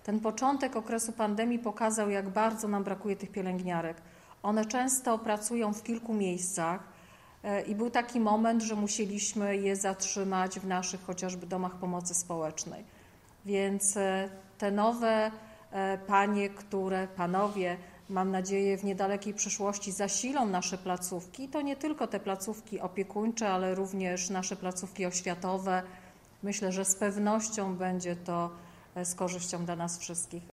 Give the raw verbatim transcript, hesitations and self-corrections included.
Ten początek okresu pandemii pokazał, jak bardzo nam brakuje tych pielęgniarek. One często pracują w kilku miejscach i był taki moment, że musieliśmy je zatrzymać w naszych chociażby domach pomocy społecznej. Więc te nowe panie, które, panowie, mam nadzieję, w niedalekiej przyszłości zasilą nasze placówki, to nie tylko te placówki opiekuńcze, ale również nasze placówki oświatowe. Myślę, że z pewnością będzie to z korzyścią dla nas wszystkich.